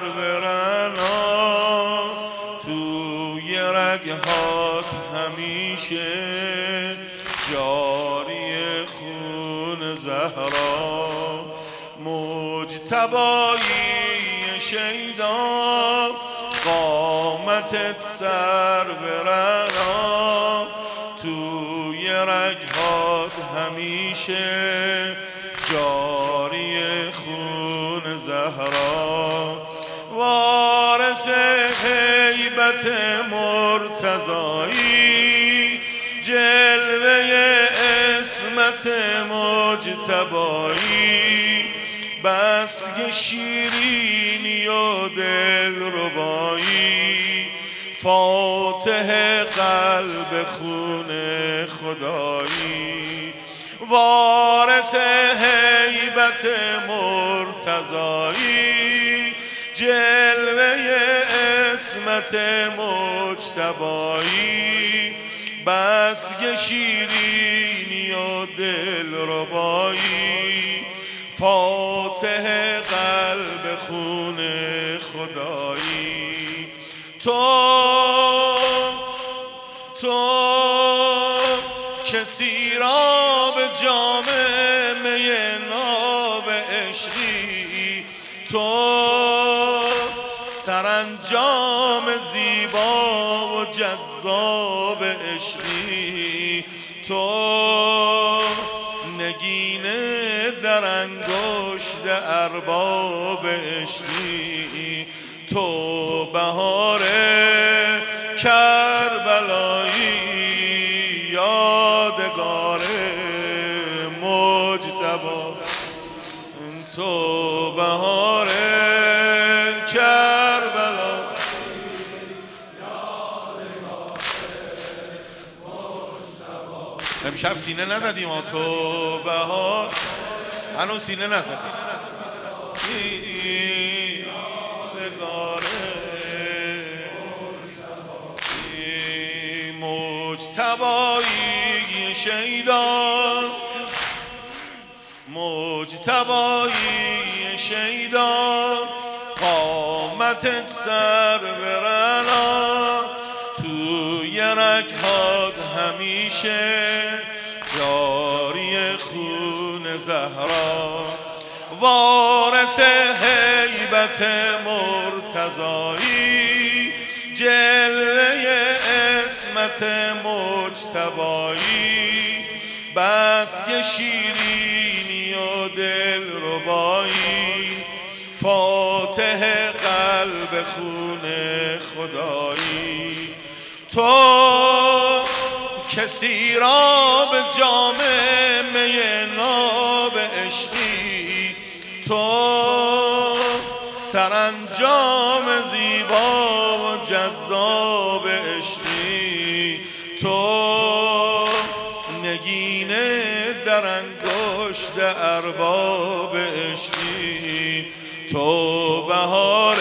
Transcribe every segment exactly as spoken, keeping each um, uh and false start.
برنا توی رگهات همیشه جاری خون زهرا مجتبایی شیدا قامتت سر برنا توی رگهات همیشه جاری خون زهرا وارث هیبت مرتضایی جلوه اسمت مجتبایی بسگ شیرینی و دلربایی فاتح قلب خون خدایی وارث هیبت مرتضایی جلوه اسمت مجتبایی بسگ شیرینی و دلربایی فاتح قلب خون خدایی تو تو کسی را به جام می ناب عشقی تو سرانجام زیبا و جذاب عشقی تو نگین در انگشت ارباب عشقی تو بهار کربلایی یادگار مجتبی تو بهار کربلا امشب سینه نزدیم تو بهار هنوز سینه نزدیم یادگار مجتبایی شیدا مجتبایی شیدا قامتت سر برنا توی رگهات همیشه جاری خون زهرا وارث هیبت مرتضایی جلوه اسمت مجتبایی بسگ شیرینی و دلربایی فاتح قلب خون خدایی تو کسی را به جام می ناب عشقی تو سرانجام زیبا و جذاب عشقی تو نگین در انگشت ارباب عشقی تو بهار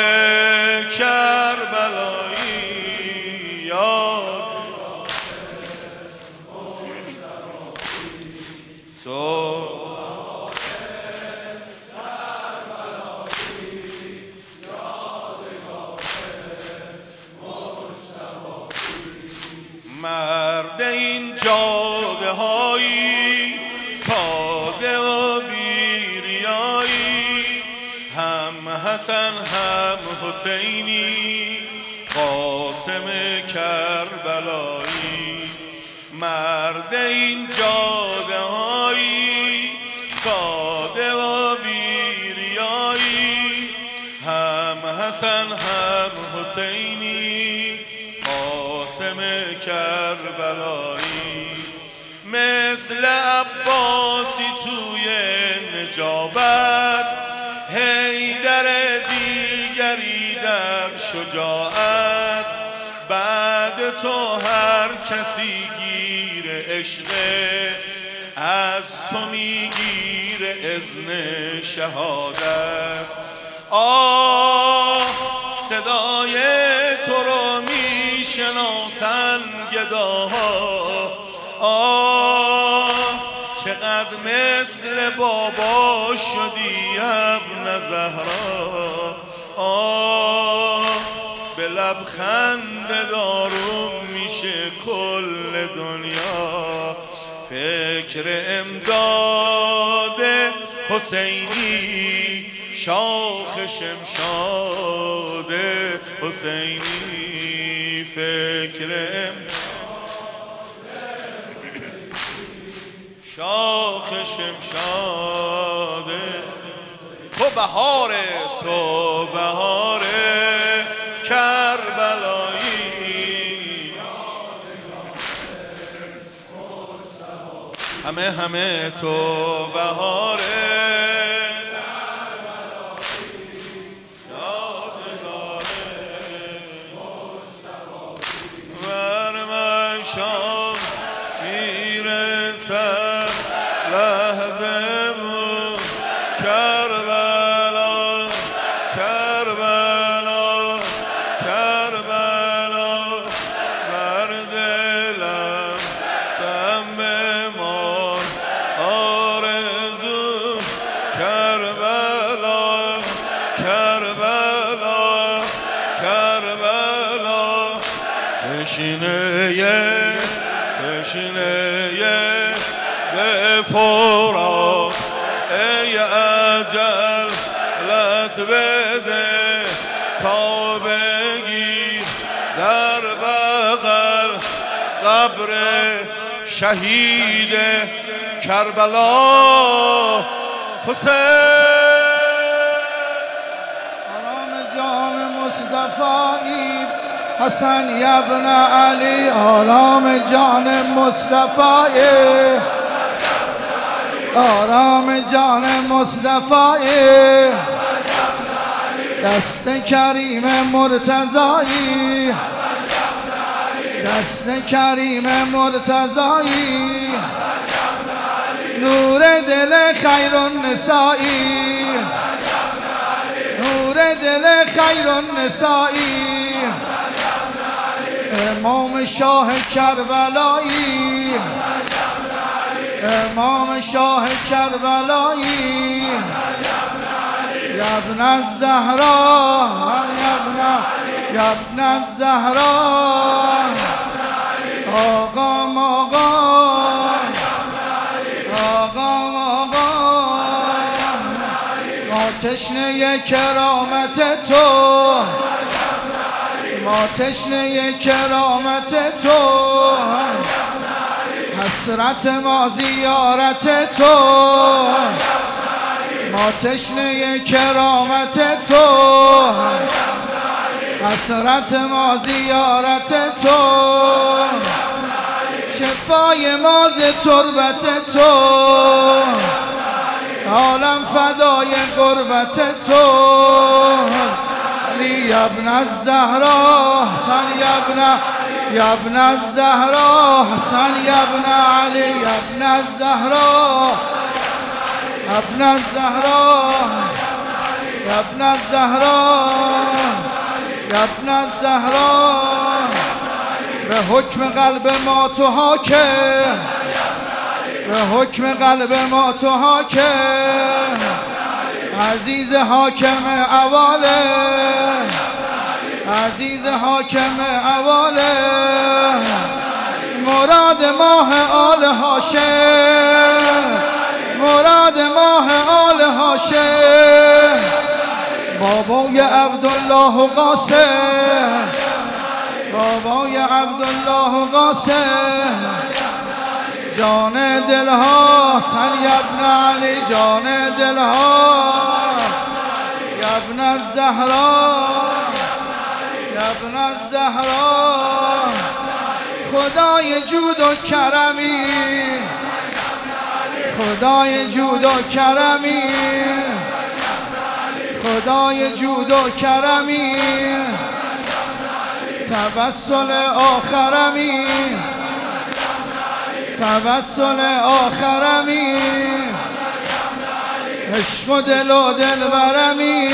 کربلایی یاد تو مرد این جاده هایی ساده و بیریایی هم حسن هم حسینی قاسم کربلایی مرد این جاده هایی ساده و بیریایی هم حسن هم حسینی قاسم کربلایی مثل عباسی توی نجابت حیدر دیگری در شجاعت بعد تو هر کسی گیر عشقه از تو میگیر اذن شهادت آه صدای تو رو میشناسن گداها آه چقدر مثل بابا شدی ابن زهرا آه لبخند دارم میشه کل دنیا. فکر امداد حسینی شاخ شمشاد حسینی. فکر شاخ شمشاد تو بهاره، تو بهاره کربلایی. همه همه تو بهاره یادگاره. بر من شام میرسد لحظه بود کربلا، کربلا، کربلا. بر دلم سم بمان آرزو کربلا، کربلا، کربلا. تشنه تشنه به فورا ای اجل لت بده تا بگیر در بغل قبر شهید کربلا حسین. آرام جان مصطفی حسن ابن علی، آرام جان مصطفی، آرام جان مصطفی. دست کریم مرتضایی، دست کریم مرتضایی. نور دل خیر النسائی، نور دل خیر النسائی. امام شاه کربلایی، امام شاه کربلایی. یا ابن الزهرا، یا ابن یا ابن الزهرا. آقا آقا آقا آقا. ما تشنه کرامت تو، ما تشنه کرامت تو. حسرت ما زیارت تو، ما تشنه کرامت تو. حسرت ما زیارت تو. شفای ما ز تربت تو، عالم فدای قربت تو. علی ابن الزهرا حسن ابن یا ابن الزهرا حسن ابن علی ابن الزهرا ابن الزهرا ابن الزهرا ابن الزهرا. به حکم قلب ما تو حاکم، به حکم قلب ما تو حاکم. عزیز حاکم اواله، عزیز حاکم اواله. مراد ماه آل هاشم، مراد ماه آل هاشم. بابای عبدالله قاسم، بابای عبدالله قاسم. جان دلها حسن ابن علی، جان دلها ابن الزهرا ابن الزهرا. خدای جود و کرمی، خدای جود و کرمی، خدای جود و کرمی. توسل آخرمی، توسل آخرمی. عشق و دل و دلبرمی،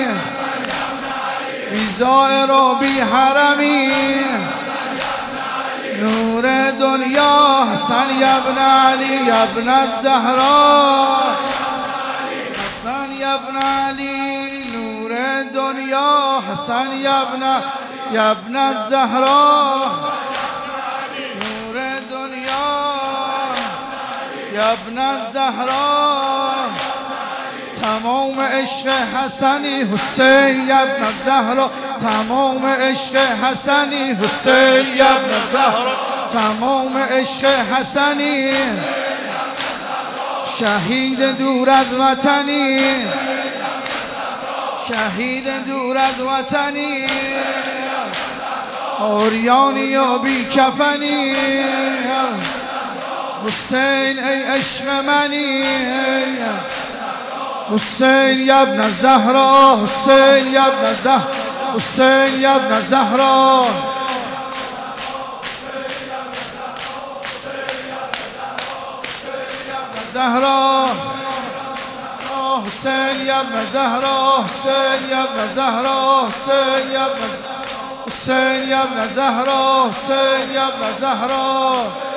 بیزائر و بی حرمی. نور دنیا حسن ابن علی ابن الزهرا حسن ابن علی. نور دنیا حسن ابن يا ابن الزهراء نور دنیا يا ابن الزهراء تمام عشق حسنی حسین یا ابن الزهراء تمام عشق حسنی حسین یا ابن الزهراء تمام عشق حسنی شهید دور از وطنی شهید دور از وطنی آریانی و بی کفنی حسین ای عشق منی حسین یا ابن الزهراء حسین یا ابن الزهراء حسین یا ابن الزهراء زهراء حسین یا ابن الزهراء حسین یا ابن الزهراء حسین یا ابن حسین یا ابن الزهراء حسین یا ابن الزهراء